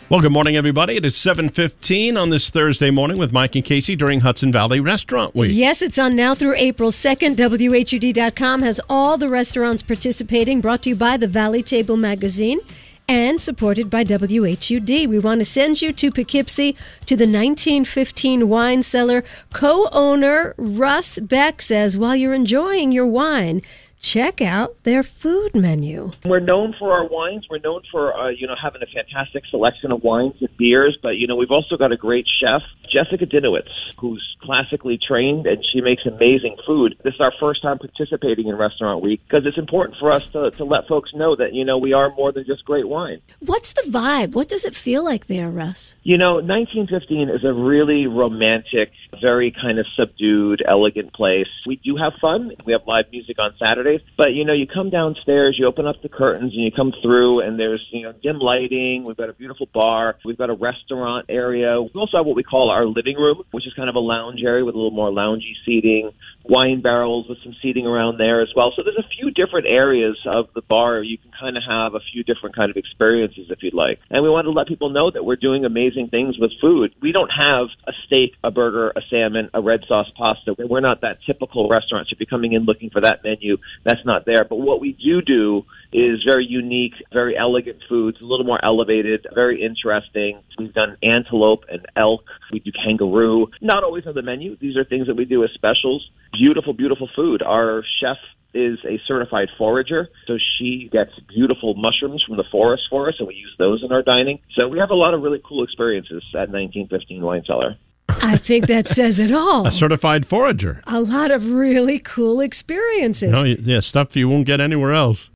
Well, good morning, everybody. It is 7:15 on this Thursday morning with Mike and Casey during Hudson Valley Restaurant Week. Yes, it's on now through April 2nd. WHUD.com has all the restaurants participating, brought to you by the Valley Table magazine and supported by WHUD. We want to send you to Poughkeepsie to the 1915 wine cellar. Co-owner Russ Beck says, while you're enjoying your wine, check out their food menu. We're known for our wines. We're known for, having a fantastic selection of wines and beers. But, we've also got a great chef, Jessica Dinowitz, who's classically trained, and she makes amazing food. This is our first time participating in Restaurant Week because it's important for us to let folks know that, we are more than just great wine. What's the vibe? What does it feel like there, Russ? 1915 is a really romantic, very kind of subdued, elegant place. We do have fun. We have live music on Saturdays. But, you come downstairs, you open up the curtains, and you come through, and there's, dim lighting. We've got a beautiful bar. We've got a restaurant area. We also have what we call our living room, which is kind of a lounge area with a little more loungy seating, wine barrels with some seating around there as well. So there's a few different areas of the bar. You can kind of have a few different kind of experiences if you'd like. And we want to let people know that we're doing amazing things with food. We don't have a steak, a burger, a salmon, a red sauce pasta. We're not that typical restaurant. So if you're coming in looking for that menu, that's not there. But what we do is very unique, very elegant foods, a little more elevated, very interesting. We've done antelope and elk. We do kangaroo. Not always on the menu. These are things that we do as specials. Beautiful, beautiful food. Our chef is a certified forager, so she gets beautiful mushrooms from the forest for us, and we use those in our dining. So we have a lot of really cool experiences at 1915 Wine Cellar. I think that says it all. A certified forager. A lot of really cool experiences. Stuff you won't get anywhere else.